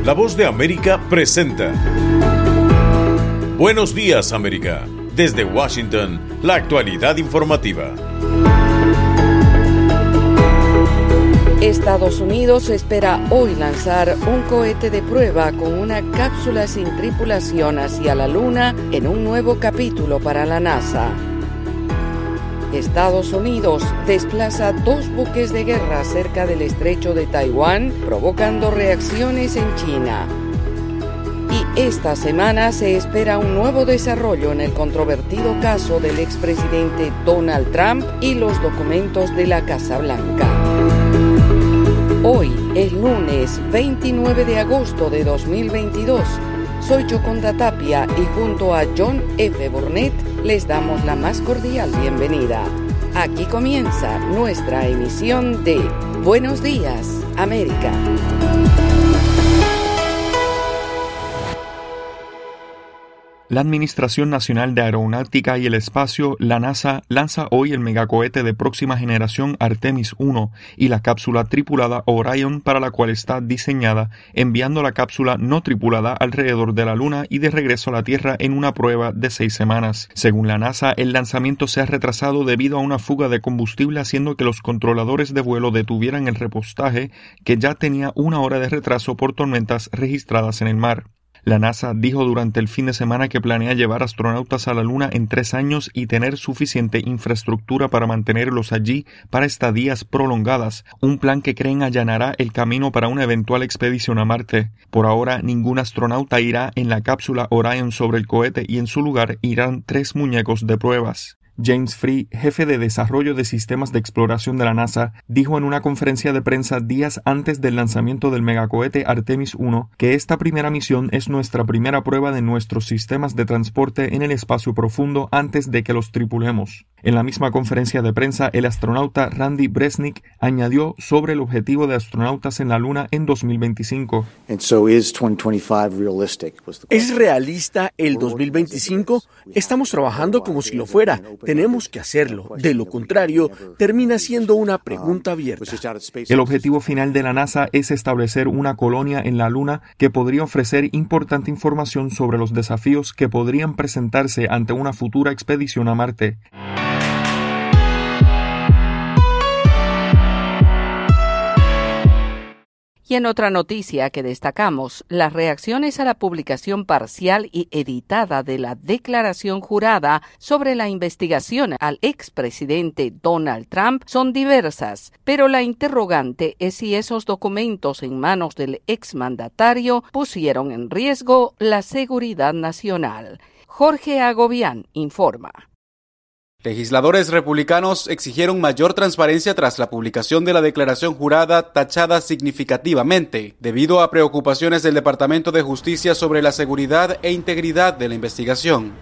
La Voz de América presenta Buenos Días, América. Desde Washington, la actualidad informativa. Estados Unidos espera hoy lanzar un cohete de prueba con una cápsula sin tripulación hacia la Luna en un nuevo capítulo para la NASA. Estados Unidos desplaza 2 buques de guerra cerca del estrecho de Taiwán, provocando reacciones en China. Y esta semana se espera un nuevo desarrollo en el controvertido caso del expresidente Donald Trump y los documentos de la Casa Blanca. Hoy es lunes 29 de agosto de 2022. Soy Yoconda Tapia y junto a John F. Burnett les damos la más cordial bienvenida. Aquí comienza nuestra emisión de Buenos Días, América. La Administración Nacional de Aeronáutica y el Espacio, la NASA, lanza hoy el megacohete de próxima generación Artemis 1 y la cápsula tripulada Orion, para la cual está diseñada, enviando la cápsula no tripulada alrededor de la Luna y de regreso a la Tierra en una prueba de 6 semanas. Según la NASA, el lanzamiento se ha retrasado debido a una fuga de combustible, haciendo que los controladores de vuelo detuvieran el repostaje, que ya tenía 1 hora de retraso por tormentas registradas en el mar. La NASA dijo durante el fin de semana que planea llevar astronautas a la Luna en 3 años y tener suficiente infraestructura para mantenerlos allí para estadías prolongadas, un plan que creen allanará el camino para una eventual expedición a Marte. Por ahora, ningún astronauta irá en la cápsula Orion sobre el cohete y en su lugar irán 3 muñecos de pruebas. James Free, jefe de desarrollo de sistemas de exploración de la NASA, dijo en una conferencia de prensa días antes del lanzamiento del megacohete Artemis 1 que esta primera misión es nuestra primera prueba de nuestros sistemas de transporte en el espacio profundo antes de que los tripulemos. En la misma conferencia de prensa, el astronauta Randy Bresnik añadió sobre el objetivo de astronautas en la Luna en 2025. ¿Es realista el 2025? Estamos trabajando como si lo fuera. Tenemos que hacerlo. De lo contrario, termina siendo una pregunta abierta. El objetivo final de la NASA es establecer una colonia en la Luna que podría ofrecer importante información sobre los desafíos que podrían presentarse ante una futura expedición a Marte. Y en otra noticia que destacamos, las reacciones a la publicación parcial y editada de la declaración jurada sobre la investigación al expresidente Donald Trump son diversas, pero la interrogante es si esos documentos en manos del exmandatario pusieron en riesgo la seguridad nacional. Jorge Agobián informa. Legisladores republicanos exigieron mayor transparencia tras la publicación de la declaración jurada tachada significativamente, debido a preocupaciones del Departamento de Justicia sobre la seguridad e integridad de la investigación.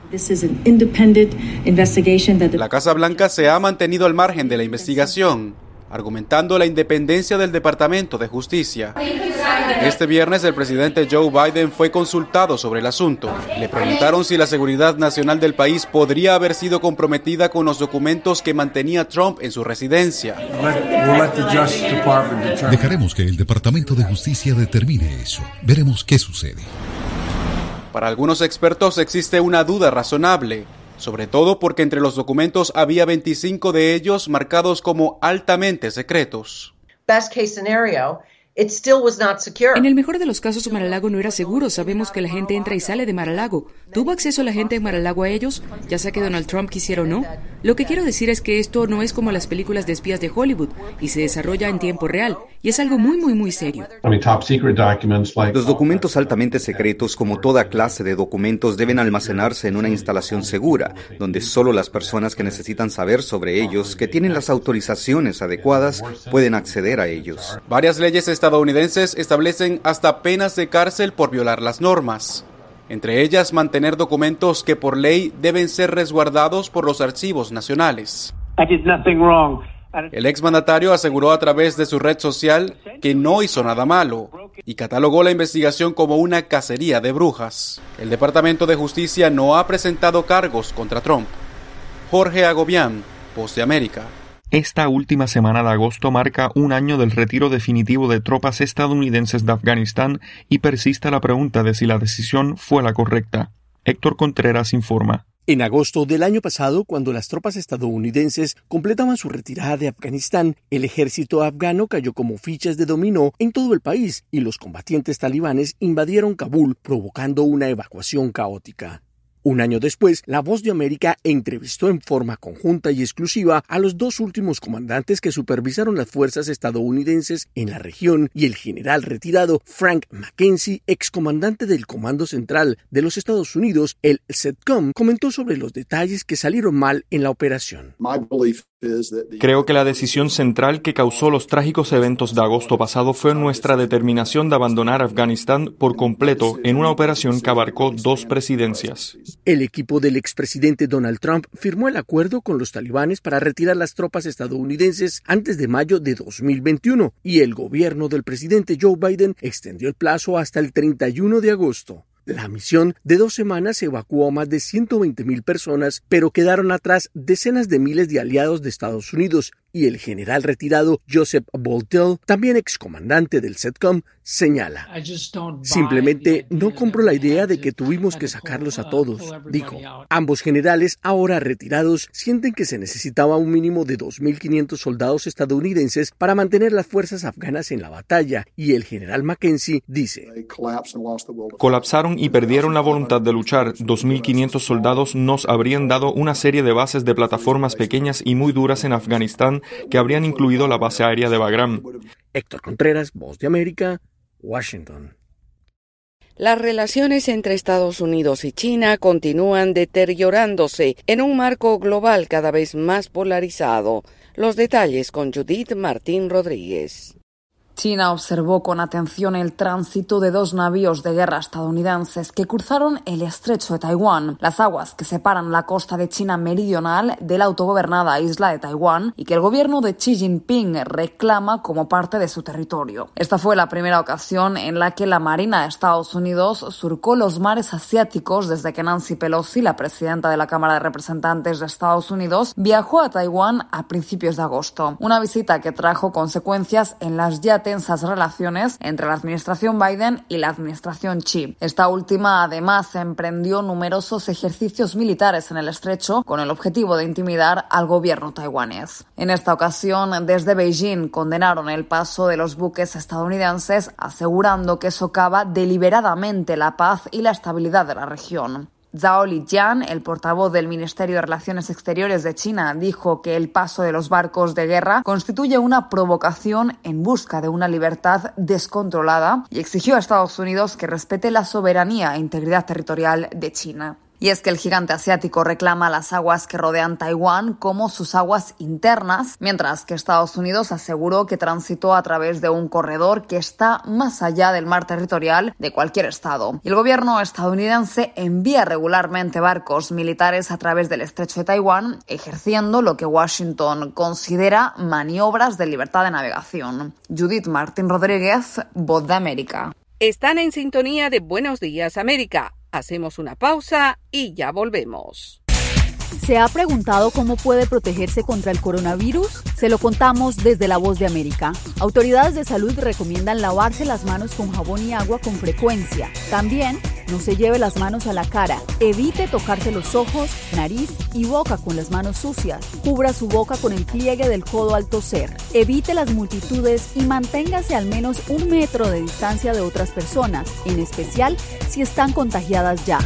La Casa Blanca se ha mantenido al margen de la investigación, argumentando la independencia del Departamento de Justicia. Este viernes el presidente Joe Biden fue consultado sobre el asunto. Le preguntaron si la seguridad nacional del país podría haber sido comprometida con los documentos que mantenía Trump en su residencia. Dejaremos que el Departamento de Justicia determine eso. Veremos qué sucede. Para algunos expertos existe una duda razonable, sobre todo porque entre los documentos había 25 de ellos marcados como altamente secretos. En el mejor de los casos, Mar-a-Lago no era seguro. Sabemos que la gente entra y sale de Mar-a-Lago. ¿Tuvo acceso la gente en Mar-a-Lago a ellos? Ya sea que Donald Trump quisiera o no. Lo que quiero decir es que esto no es como las películas de espías de Hollywood y se desarrolla en tiempo real. Y es algo muy serio. Los documentos altamente secretos, como toda clase de documentos, deben almacenarse en una instalación segura, donde solo las personas que necesitan saber sobre ellos, que tienen las autorizaciones adecuadas, pueden acceder a ellos. Varias leyes estadounidenses establecen hasta penas de cárcel por violar las normas. Entre ellas, mantener documentos que por ley deben ser resguardados por los archivos nacionales. El exmandatario aseguró a través de su red social que no hizo nada malo y catalogó la investigación como una cacería de brujas. El Departamento de Justicia no ha presentado cargos contra Trump. Jorge Agobián, Voz de América. Esta última semana de agosto marca un año del retiro definitivo de tropas estadounidenses de Afganistán y persiste la pregunta de si la decisión fue la correcta. Héctor Contreras informa. En agosto del año pasado, cuando las tropas estadounidenses completaban su retirada de Afganistán, el ejército afgano cayó como fichas de dominó en todo el país y los combatientes talibanes invadieron Kabul, provocando una evacuación caótica. Un año después, La Voz de América entrevistó en forma conjunta y exclusiva a los dos últimos comandantes que supervisaron las fuerzas estadounidenses en la región y el general retirado Frank McKenzie, excomandante del Comando Central de los Estados Unidos, el CENTCOM, comentó sobre los detalles que salieron mal en la operación. Creo que la decisión central que causó los trágicos eventos de agosto pasado fue nuestra determinación de abandonar Afganistán por completo en una operación que abarcó 2 presidencias. El equipo del expresidente Donald Trump firmó el acuerdo con los talibanes para retirar las tropas estadounidenses antes de mayo de 2021 y el gobierno del presidente Joe Biden extendió el plazo hasta el 31 de agosto. La misión de 2 semanas evacuó a más de 120,000 personas, pero quedaron atrás decenas de miles de aliados de Estados Unidos, y el general retirado Joseph Boltell, también excomandante del CENTCOM, señala: simplemente no compro la idea de que tuvimos que sacarlos a todos, dijo. Ambos generales, ahora retirados, sienten que se necesitaba un mínimo de 2.500 soldados estadounidenses para mantener las fuerzas afganas en la batalla, y el general McKenzie dice: colapsaron y perdieron la voluntad de luchar. 2.500 soldados nos habrían dado una serie de bases de plataformas pequeñas y muy duras en Afganistán que habrían incluido la base aérea de Bagram. Héctor Contreras, Voz de América, Washington. Las relaciones entre Estados Unidos y China continúan deteriorándose en un marco global cada vez más polarizado. Los detalles con Judith Martín Rodríguez. China observó con atención el tránsito de 2 navíos de guerra estadounidenses que cruzaron el estrecho de Taiwán, las aguas que separan la costa de China meridional de la autogobernada isla de Taiwán y que el gobierno de Xi Jinping reclama como parte de su territorio. Esta fue la primera ocasión en la que la Marina de Estados Unidos surcó los mares asiáticos desde que Nancy Pelosi, la presidenta de la Cámara de Representantes de Estados Unidos, viajó a Taiwán a principios de agosto. Una visita que trajo consecuencias en las ya tensas relaciones entre la administración Biden y la administración Xi. Esta última, además, emprendió numerosos ejercicios militares en el estrecho con el objetivo de intimidar al gobierno taiwanés. En esta ocasión, desde Beijing condenaron el paso de los buques estadounidenses, asegurando que socava deliberadamente la paz y la estabilidad de la región. Zhao Lijian, el portavoz del Ministerio de Relaciones Exteriores de China, dijo que el paso de los barcos de guerra constituye una provocación en busca de una libertad descontrolada y exigió a Estados Unidos que respete la soberanía e integridad territorial de China. Y es que el gigante asiático reclama las aguas que rodean Taiwán como sus aguas internas, mientras que Estados Unidos aseguró que transitó a través de un corredor que está más allá del mar territorial de cualquier estado. Y el gobierno estadounidense envía regularmente barcos militares a través del estrecho de Taiwán, ejerciendo lo que Washington considera maniobras de libertad de navegación. Judith Martín Rodríguez, Voz de América. Están en sintonía de Buenos Días América. Hacemos una pausa y ya volvemos. ¿Se ha preguntado cómo puede protegerse contra el coronavirus? Se lo contamos desde La Voz de América. Autoridades de salud recomiendan lavarse las manos con jabón y agua con frecuencia. También, no se lleve las manos a la cara. Evite tocarse los ojos, nariz y boca con las manos sucias. Cubra su boca con el pliegue del codo al toser. Evite las multitudes y manténgase al menos 1 metro de distancia de otras personas, en especial si están contagiadas ya.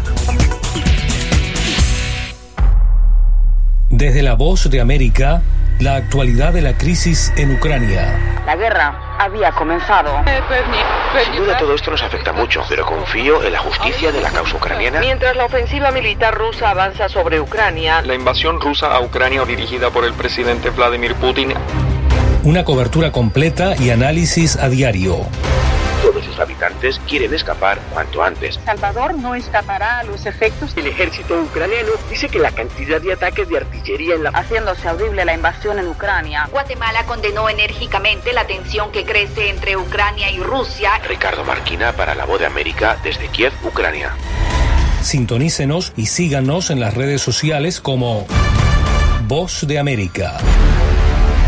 Desde La Voz de América, la actualidad de la crisis en Ucrania. La guerra había comenzado. Sin duda todo esto nos afecta mucho, pero confío en la justicia de la causa ucraniana. Mientras la ofensiva militar rusa avanza sobre Ucrania, la invasión rusa a Ucrania dirigida por el presidente Vladimir Putin. Una cobertura completa y análisis a diario. Todos sus habitantes quieren escapar cuanto antes. Salvador no escapará a los efectos. El ejército ucraniano dice que la cantidad de ataques de artillería haciéndose audible la invasión en Ucrania. Guatemala condenó enérgicamente la tensión que crece entre Ucrania y Rusia. Ricardo Marquina para La Voz de América desde Kiev, Ucrania. Sintonícenos y síganos en las redes sociales como Voz de América.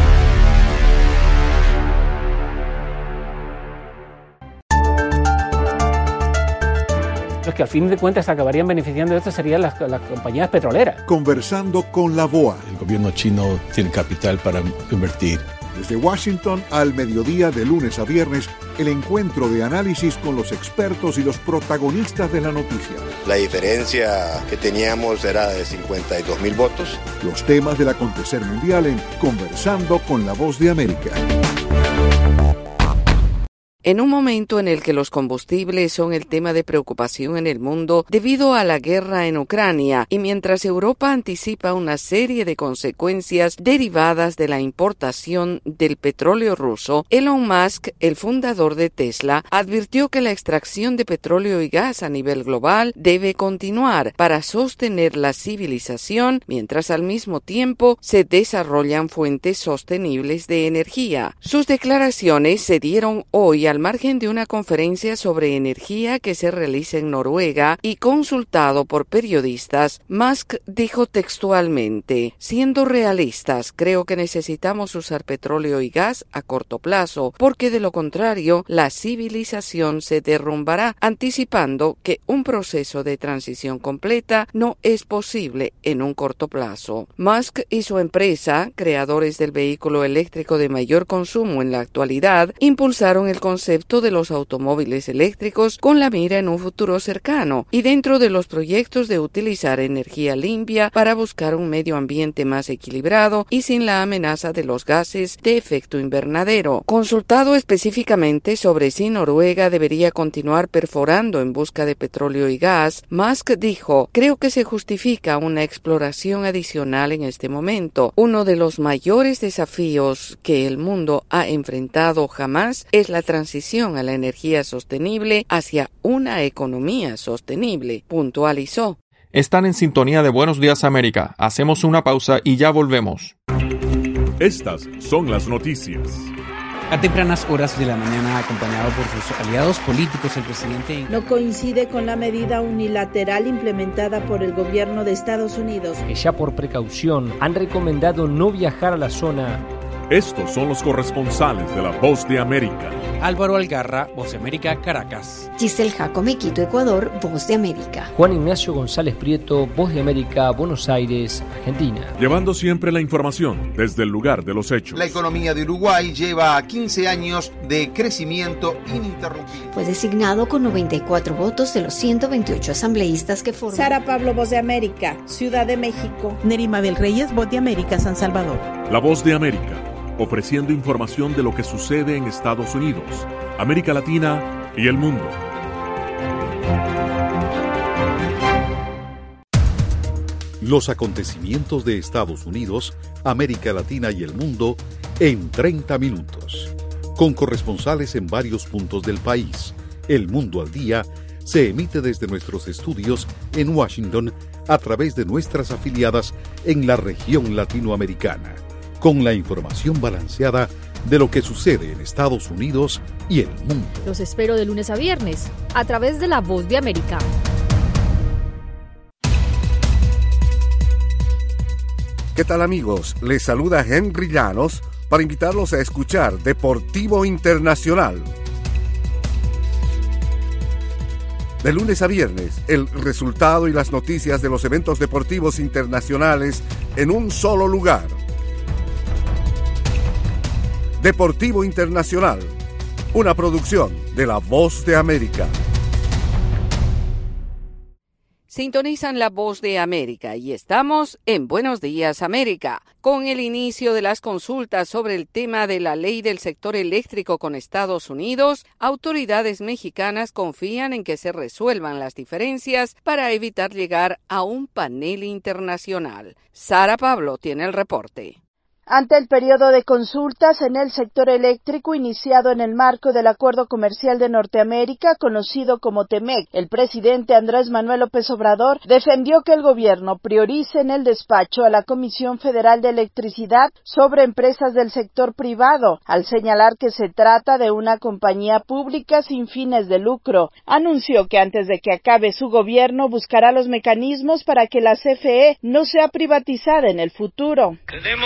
Los que al fin de cuentas acabarían beneficiando de esto serían las compañías petroleras. Conversando con la BOA. El gobierno chino tiene capital para invertir. Desde Washington al mediodía de lunes a viernes, el encuentro de análisis con los expertos y los protagonistas de la noticia. La diferencia que teníamos era de 52,000 votos. Los temas del acontecer mundial en Conversando con la Voz de América. En un momento en el que los combustibles son el tema de preocupación en el mundo debido a la guerra en Ucrania y mientras Europa anticipa una serie de consecuencias derivadas de la importación del petróleo ruso, Elon Musk, el fundador de Tesla, advirtió que la extracción de petróleo y gas a nivel global debe continuar para sostener la civilización mientras al mismo tiempo se desarrollan fuentes sostenibles de energía. Sus declaraciones se dieron hoy al margen de una conferencia sobre energía que se realiza en Noruega y consultado por periodistas, Musk dijo textualmente: siendo realistas, creo que necesitamos usar petróleo y gas a corto plazo, porque de lo contrario, la civilización se derrumbará, anticipando que un proceso de transición completa no es posible en un corto plazo. Musk y su empresa, creadores del vehículo eléctrico de mayor consumo en la actualidad, impulsaron el concepto de los automóviles eléctricos con la mira en un futuro cercano y dentro de los proyectos de utilizar energía limpia para buscar un medio ambiente más equilibrado y sin la amenaza de los gases de efecto invernadero. Consultado específicamente sobre si Noruega debería continuar perforando en busca de petróleo y gas, Musk dijo: creo que se justifica una exploración adicional en este momento. Uno de los mayores desafíos que el mundo ha enfrentado jamás es la transición a la energía sostenible hacia una economía sostenible, puntualizó. Están en sintonía de Buenos Días América. Hacemos una pausa y ya volvemos. Estas son las noticias. A tempranas horas de la mañana, acompañado por sus aliados políticos, el presidente no coincide con la medida unilateral implementada por el gobierno de Estados Unidos, que ya por precaución han recomendado no viajar a la zona. Estos son los corresponsales de La Voz de América. Álvaro Algarra, Voz de América, Caracas. Giselle Jacome, Quito, Ecuador, Voz de América. Juan Ignacio González Prieto, Voz de América, Buenos Aires, Argentina. Llevando siempre la información desde el lugar de los hechos. La economía de Uruguay lleva 15 años de crecimiento ininterrumpido. Fue designado con 94 votos de los 128 asambleístas que forman. Sara Pablo, Voz de América, Ciudad de México. Nerima Bel Reyes, Voz de América, San Salvador. La Voz de América, ofreciendo información de lo que sucede en Estados Unidos, América Latina y el mundo. Los acontecimientos de Estados Unidos, América Latina y el mundo en 30 minutos. Con corresponsales en varios puntos del país. El Mundo al Día se emite desde nuestros estudios en Washington a través de nuestras afiliadas en la región latinoamericana, con la información balanceada de lo que sucede en Estados Unidos y el mundo. Los espero de lunes a viernes, a través de La Voz de América. ¿Qué tal, amigos? Les saluda Henry Llanos para invitarlos a escuchar Deportivo Internacional. De lunes a viernes, el resultado y las noticias de los eventos deportivos internacionales en un solo lugar. Deportivo Internacional, una producción de La Voz de América. Sintonizan La Voz de América y estamos en Buenos Días América. Con el inicio de las consultas sobre el tema de la ley del sector eléctrico con Estados Unidos, autoridades mexicanas confían en que se resuelvan las diferencias para evitar llegar a un panel internacional. Sara Pablo tiene el reporte. Ante el periodo de consultas en el sector eléctrico iniciado en el marco del Acuerdo Comercial de Norteamérica, conocido como TEMEC, el presidente Andrés Manuel López Obrador defendió que el gobierno priorice en el despacho a la Comisión Federal de Electricidad sobre empresas del sector privado, al señalar que se trata de una compañía pública sin fines de lucro. Anunció que antes de que acabe su gobierno buscará los mecanismos para que la CFE no sea privatizada en el futuro. Tenemos hasta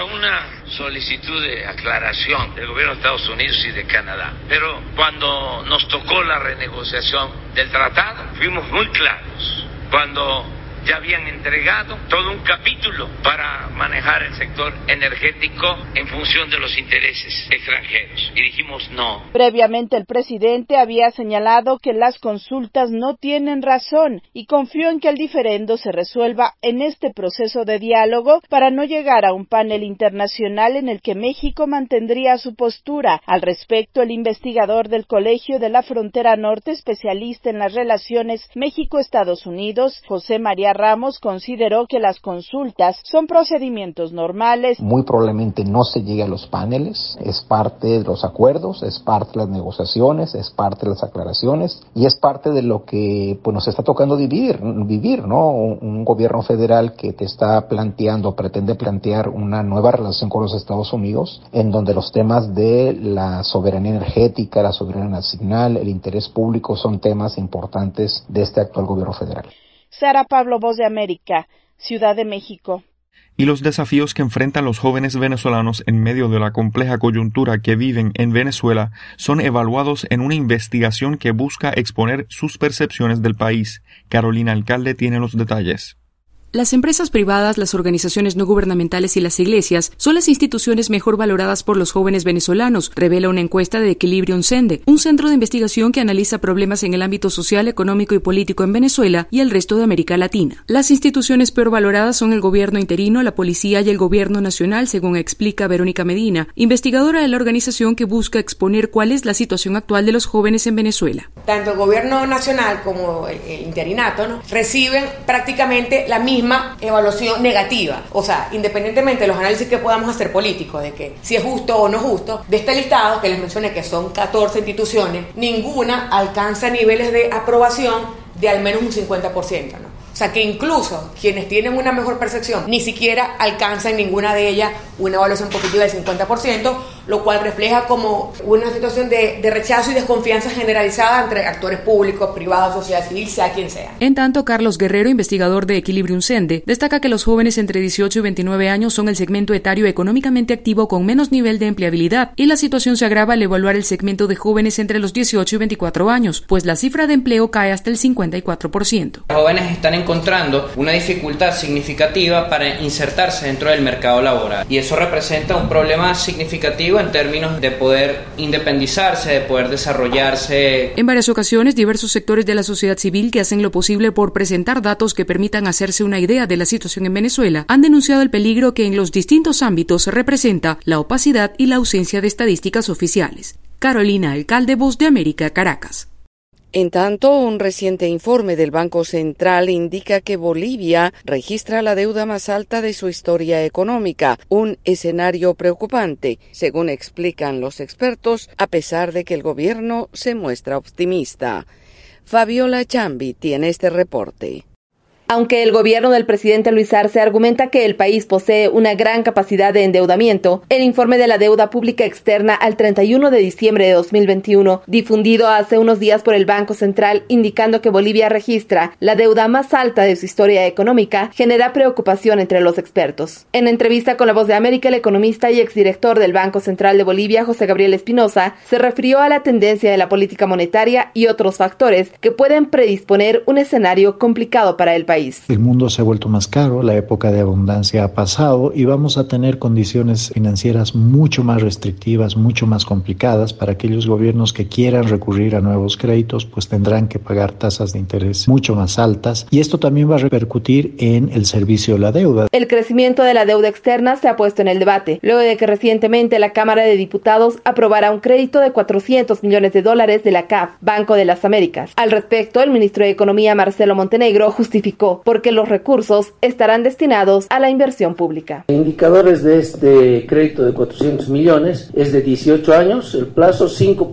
Era una solicitud de aclaración del gobierno de Estados Unidos y de Canadá, pero cuando nos tocó la renegociación del tratado, fuimos muy claros. Cuando ya habían entregado todo un capítulo para manejar el sector energético en función de los intereses extranjeros. Y dijimos no. Previamente el presidente había señalado que las consultas no tienen razón y confió en que el diferendo se resuelva en este proceso de diálogo para no llegar a un panel internacional en el que México mantendría su postura. Al respecto, el investigador del Colegio de la Frontera Norte, especialista en las relaciones México-Estados Unidos, José María Ramos, consideró que las consultas son procedimientos normales. Muy probablemente no se llegue a los paneles, es parte de los acuerdos, es parte de las negociaciones, es parte de las aclaraciones y es parte de lo que pues nos está tocando vivir, ¿no? Un gobierno federal que te está planteando, pretende plantear una nueva relación con los Estados Unidos, en donde los temas de la soberanía energética, la soberanía nacional, el interés público son temas importantes de este actual gobierno federal. Sara Pablo, Voz de América, Ciudad de México. Y los desafíos que enfrentan los jóvenes venezolanos en medio de la compleja coyuntura que viven en Venezuela son evaluados en una investigación que busca exponer sus percepciones del país. Carolina Alcalde tiene los detalles. Las empresas privadas, las organizaciones no gubernamentales y las iglesias son las instituciones mejor valoradas por los jóvenes venezolanos, revela una encuesta de Equilibrium Sende, un centro de investigación que analiza problemas en el ámbito social, económico y político en Venezuela y el resto de América Latina. Las instituciones peor valoradas son el gobierno interino, la policía y el gobierno nacional, según explica Verónica Medina, investigadora de la organización que busca exponer cuál es la situación actual de los jóvenes en Venezuela. Tanto el gobierno nacional como el interinato, ¿no?, reciben prácticamente la misma evaluación negativa. O sea, independientemente de los análisis que podamos hacer políticos de que si es justo o no justo, de este listado que les mencioné que son 14 instituciones, ninguna alcanza niveles de aprobación de al menos un 50%, ¿no? O sea, que incluso quienes tienen una mejor percepción ni siquiera alcanzan ninguna de ellas una evaluación positiva del 50%, lo cual refleja como una situación de rechazo y desconfianza generalizada entre actores públicos, privados, sociedad civil, sea quien sea. En tanto, Carlos Guerrero, investigador de Equilibrium Sende, destaca que los jóvenes entre 18 y 29 años son el segmento etario económicamente activo con menos nivel de empleabilidad y la situación se agrava al evaluar el segmento de jóvenes entre los 18 y 24 años, pues la cifra de empleo cae hasta el 54%. Los jóvenes están encontrando una dificultad significativa para insertarse dentro del mercado laboral y eso representa un problema significativo en términos de poder independizarse, de poder desarrollarse. En varias ocasiones, diversos sectores de la sociedad civil que hacen lo posible por presentar datos que permitan hacerse una idea de la situación en Venezuela han denunciado el peligro que en los distintos ámbitos representa la opacidad y la ausencia de estadísticas oficiales. Carolina Alcalde, Voz de América, Caracas. En tanto, un reciente informe del Banco Central indica que Bolivia registra la deuda más alta de su historia económica, un escenario preocupante, según explican los expertos, a pesar de que el gobierno se muestra optimista. Fabiola Chambi tiene este reporte. Aunque el gobierno del presidente Luis Arce argumenta que el país posee una gran capacidad de endeudamiento, el informe de la deuda pública externa al 31 de diciembre de 2021, difundido hace unos días por el Banco Central, indicando que Bolivia registra la deuda más alta de su historia económica, genera preocupación entre los expertos. En entrevista con La Voz de América, el economista y exdirector del Banco Central de Bolivia, José Gabriel Espinosa, se refirió a la tendencia de la política monetaria y otros factores que pueden predisponer un escenario complicado para el país. El mundo se ha vuelto más caro, la época de abundancia ha pasado y vamos a tener condiciones financieras mucho más restrictivas, mucho más complicadas. Para aquellos gobiernos que quieran recurrir a nuevos créditos, pues tendrán que pagar tasas de interés mucho más altas y esto también va a repercutir en el servicio de la deuda. El crecimiento de la deuda externa se ha puesto en el debate, luego de que recientemente la Cámara de Diputados aprobara un crédito de $400 millones de la CAF, Banco de las Américas. Al respecto, el ministro de Economía, Marcelo Montenegro, justificó porque los recursos estarán destinados a la inversión pública. Indicadores de este crédito de 400 millones es de 18 años, el plazo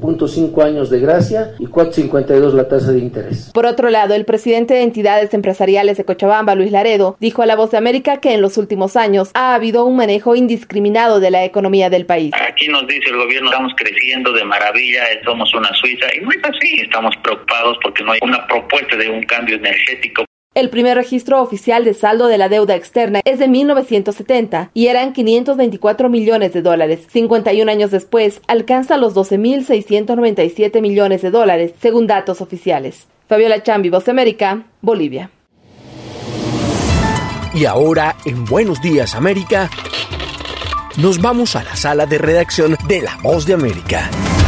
5.5 años de gracia y 4.52 la tasa de interés. Por otro lado, el presidente de entidades empresariales de Cochabamba, Luis Laredo, dijo a La Voz de América que en los últimos años ha habido un manejo indiscriminado de la economía del país. Aquí nos dice el gobierno, estamos creciendo de maravilla, somos una Suiza, y no es así, estamos preocupados porque no hay una propuesta de un cambio energético. El primer registro oficial de saldo de la deuda externa es de 1970 y eran $524 millones. 51 años después, alcanza los $12.697 millones, según datos oficiales. Fabiola Chambi, Voz de América, Bolivia. Y ahora, en Buenos Días América, nos vamos a la sala de redacción de La Voz de América.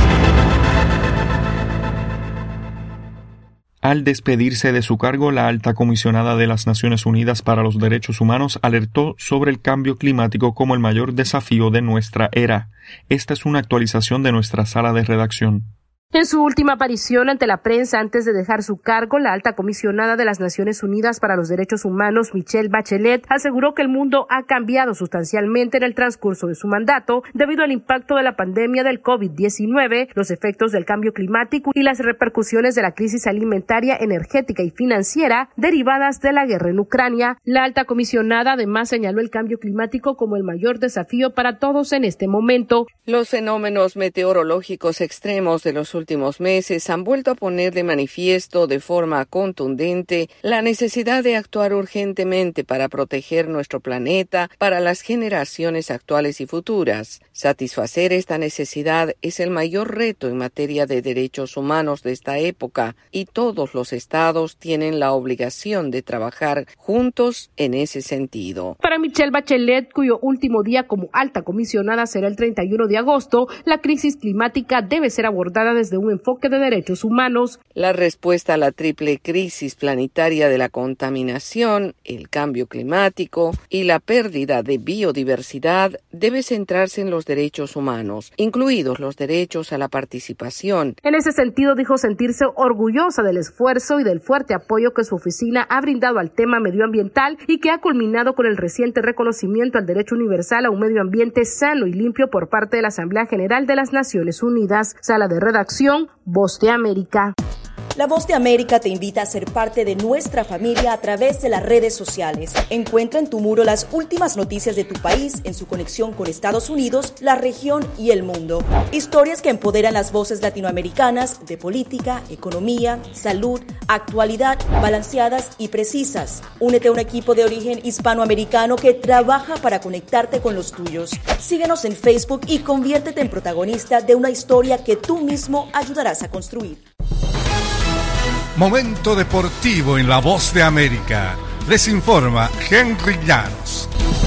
Al despedirse de su cargo, la alta comisionada de las Naciones Unidas para los Derechos Humanos alertó sobre el cambio climático como el mayor desafío de nuestra era. Esta es una actualización de nuestra sala de redacción. En su última aparición ante la prensa antes de dejar su cargo, la alta comisionada de las Naciones Unidas para los Derechos Humanos, Michelle Bachelet, aseguró que el mundo ha cambiado sustancialmente en el transcurso de su mandato debido al impacto de la pandemia del COVID-19, los efectos del cambio climático y las repercusiones de la crisis alimentaria, energética y financiera derivadas de la guerra en Ucrania. La alta comisionada además señaló el cambio climático como el mayor desafío para todos en este momento. Los fenómenos meteorológicos extremos de los últimos meses han vuelto a poner de manifiesto de forma contundente la necesidad de actuar urgentemente para proteger nuestro planeta para las generaciones actuales y futuras. Satisfacer esta necesidad es el mayor reto en materia de derechos humanos de esta época y todos los estados tienen la obligación de trabajar juntos en ese sentido. Para Michelle Bachelet, cuyo último día como alta comisionada será el 31 de agosto, la crisis climática debe ser abordada desde un enfoque de derechos humanos. La respuesta a la triple crisis planetaria de la contaminación, el cambio climático y la pérdida de biodiversidad debe centrarse en los derechos humanos, incluidos los derechos a la participación. En ese sentido, dijo sentirse orgullosa del esfuerzo y del fuerte apoyo que su oficina ha brindado al tema medioambiental y que ha culminado con el reciente reconocimiento al derecho universal a un medio ambiente sano y limpio por parte de la Asamblea General de las Naciones Unidas. Sala de redacción, Voz de América. La Voz de América te invita a ser parte de nuestra familia a través de las redes sociales. Encuentra en tu muro las últimas noticias de tu país en su conexión con Estados Unidos, la región y el mundo. Historias que empoderan las voces latinoamericanas de política, economía, salud, actualidad, balanceadas y precisas. Únete a un equipo de origen hispanoamericano que trabaja para conectarte con los tuyos. Síguenos en Facebook y conviértete en protagonista de una historia que tú mismo ayudarás a construir. Momento deportivo en La Voz de América. Les informa Henry Llanos.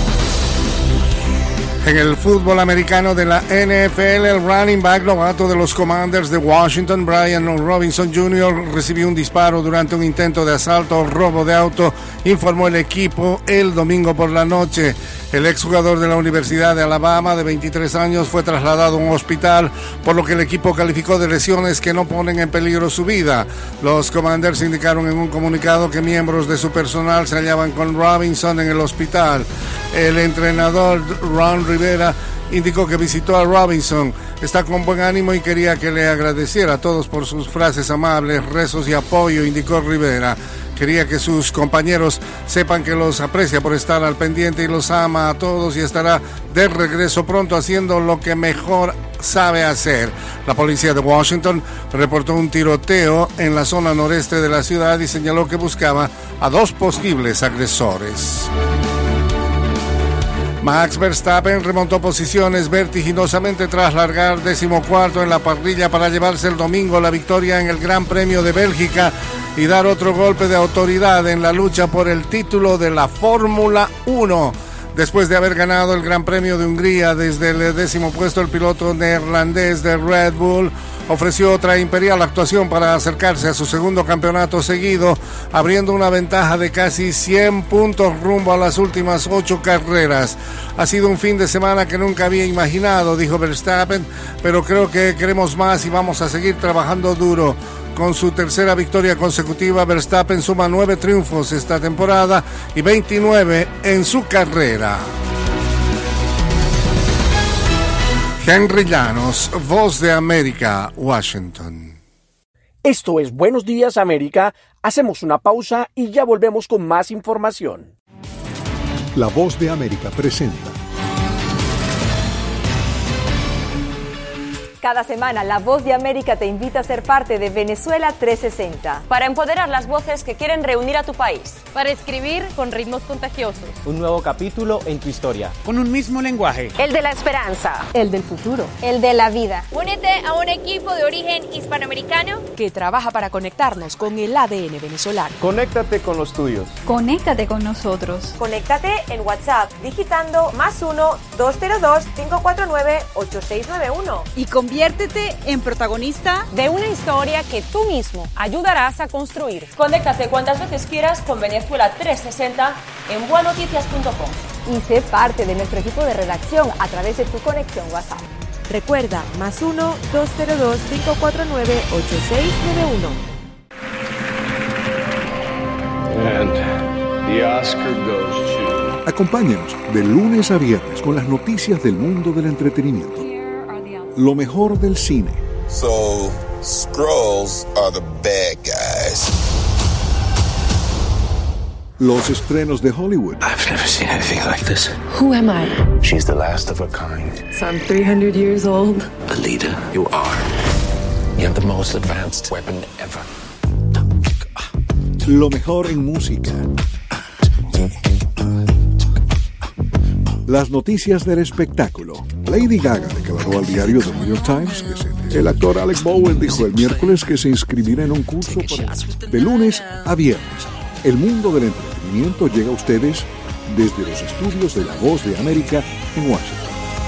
En el fútbol americano de la NFL, el running back novato de los Commanders de Washington, Brian Robinson Jr., recibió un disparo durante un intento de asalto o robo de auto, informó el equipo el domingo por la noche. El exjugador de la Universidad de Alabama, de 23 años, fue trasladado a un hospital, por lo que el equipo calificó de lesiones que no ponen en peligro su vida. Los Commanders indicaron en un comunicado que miembros de su personal se hallaban con Robinson en el hospital. El entrenador Ron Rivera indicó que visitó a Robinson, está con buen ánimo y quería que le agradeciera a todos por sus frases amables, rezos y apoyo, indicó Rivera. Quería que sus compañeros sepan que los aprecia por estar al pendiente y los ama a todos y estará de regreso pronto haciendo lo que mejor sabe hacer. La policía de Washington reportó un tiroteo en la zona noreste de la ciudad y señaló que buscaba a 2 posibles agresores. Max Verstappen remontó posiciones vertiginosamente tras largar 14º en la parrilla para llevarse el domingo la victoria en el Gran Premio de Bélgica y dar otro golpe de autoridad en la lucha por el título de la Fórmula 1. Después de haber ganado el Gran Premio de Hungría desde el 10º puesto, el piloto neerlandés de Red Bull ofreció otra imperial actuación para acercarse a su segundo campeonato seguido, abriendo una ventaja de casi 100 puntos rumbo a las últimas 8 carreras. Ha sido un fin de semana que nunca había imaginado, dijo Verstappen, pero creo que queremos más y vamos a seguir trabajando duro. Con su tercera victoria consecutiva, Verstappen suma 9 triunfos esta temporada y 29 en su carrera. Henry Llanos, Voz de América, Washington. Esto es Buenos Días América. Hacemos una pausa y ya volvemos con más información. La Voz de América presenta Cada semana, La Voz de América te invita a ser parte de Venezuela 360. Para empoderar las voces que quieren reunir a tu país. Para escribir con ritmos contagiosos. Un nuevo capítulo en tu historia. Con un mismo lenguaje. El de la esperanza. El del futuro. El de la vida. Únete a un equipo de origen hispanoamericano que trabaja para conectarnos con el ADN venezolano. Conéctate con los tuyos. Conéctate con nosotros. Conéctate en WhatsApp digitando +1-202-549-8691 y conviértete en protagonista de una historia que tú mismo ayudarás a construir. Conéctate cuantas veces quieras con Venezuela 360 en buenoticias.com y sé parte de nuestro equipo de redacción a través de tu conexión WhatsApp. Recuerda, +1-202-549-8691. And the Oscar goes to... Acompáñanos de lunes a viernes con las noticias del mundo del entretenimiento. Lo mejor del cine. So, Skrulls are the bad guys. Los estrenos de Hollywood. I've never seen anything like this. Who am I? She's the last of her kind. So I'm 300 years old. Alita, you are. You have the most advanced weapon ever. Lo mejor en música. Las noticias del espectáculo. Lady Gaga declaró al diario The New York Times que el actor Alec Bowen dijo el miércoles que se inscribirá en un curso de lunes a viernes. El mundo del entretenimiento llega a ustedes desde los estudios de La Voz de América en Washington.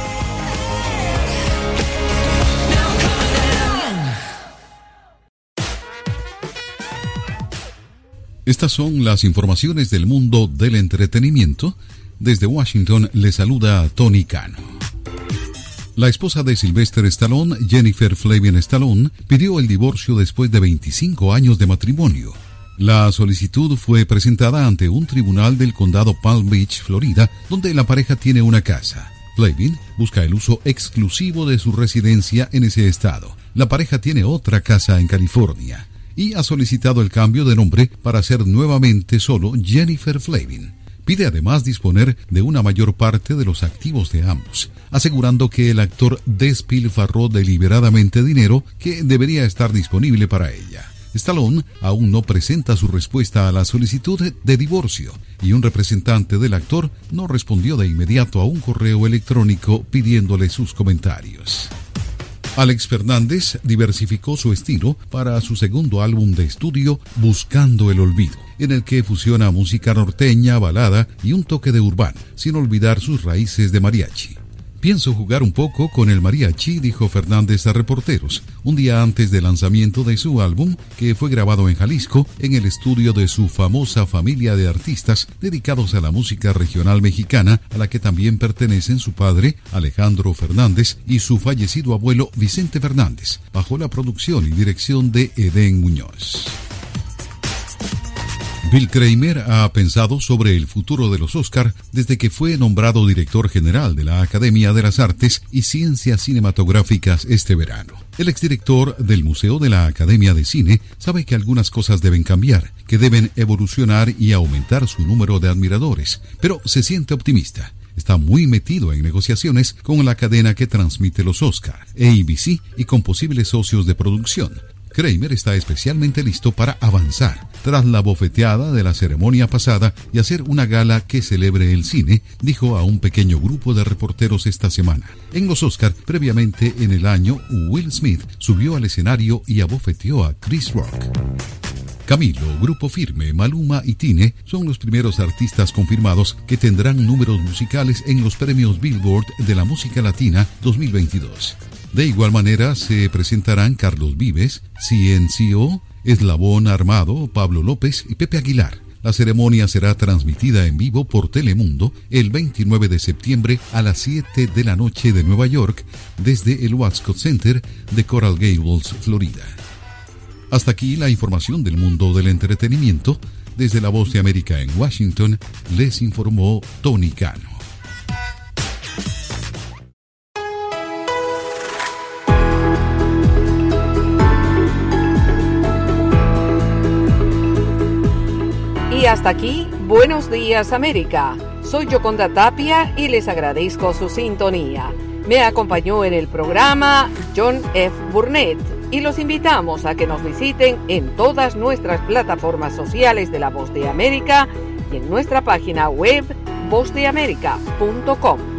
Estas son las informaciones del mundo del entretenimiento. Desde Washington le saluda Tony Cano. La esposa de Sylvester Stallone, Jennifer Flavin Stallone, pidió el divorcio después de 25 años de matrimonio. La solicitud fue presentada ante un tribunal del condado Palm Beach, Florida, donde la pareja tiene una casa. Flavin busca el uso exclusivo de su residencia en ese estado. La pareja tiene otra casa en California y ha solicitado el cambio de nombre para ser nuevamente solo Jennifer Flavin. Pide además disponer de una mayor parte de los activos de ambos, asegurando que el actor despilfarró deliberadamente dinero que debería estar disponible para ella. Stallone aún no presenta su respuesta a la solicitud de divorcio y un representante del actor no respondió de inmediato a un correo electrónico pidiéndole sus comentarios. Alex Fernández diversificó su estilo para su segundo álbum de estudio, Buscando el Olvido, en el que fusiona música norteña, balada y un toque de urbano, sin olvidar sus raíces de mariachi. Pienso jugar un poco con el mariachi, dijo Fernández a reporteros, un día antes del lanzamiento de su álbum, que fue grabado en Jalisco, en el estudio de su famosa familia de artistas dedicados a la música regional mexicana, a la que también pertenecen su padre, Alejandro Fernández, y su fallecido abuelo, Vicente Fernández, bajo la producción y dirección de Edén Muñoz. Bill Kramer ha pensado sobre el futuro de los Oscar desde que fue nombrado director general de la Academia de las Artes y Ciencias Cinematográficas este verano. El exdirector del Museo de la Academia de Cine sabe que algunas cosas deben cambiar, que deben evolucionar y aumentar su número de admiradores, pero se siente optimista. Está muy metido en negociaciones con la cadena que transmite los Oscar, ABC, y con posibles socios de producción. Kramer está especialmente listo para avanzar tras la bofeteada de la ceremonia pasada y hacer una gala que celebre el cine, dijo a un pequeño grupo de reporteros esta semana. En los Oscar, previamente en el año, Will Smith subió al escenario y abofeteó a Chris Rock. Camilo, Grupo Firme, Maluma y Tine son los primeros artistas confirmados que tendrán números musicales en los premios Billboard de la música latina 2022. De igual manera se presentarán Carlos Vives, CNCO, Eslabón Armado, Pablo López y Pepe Aguilar. La ceremonia será transmitida en vivo por Telemundo el 29 de septiembre a las 7 de la noche de Nueva York desde el Wascott Center de Coral Gables, Florida. Hasta aquí la información del mundo del entretenimiento. Desde La Voz de América en Washington, les informó Tony Cano. Y hasta aquí, Buenos Días América. Soy Yoconda Tapia y les agradezco su sintonía. Me acompañó en el programa John F. Burnett y los invitamos a que nos visiten en todas nuestras plataformas sociales de La Voz de América y en nuestra página web vozdeamerica.com.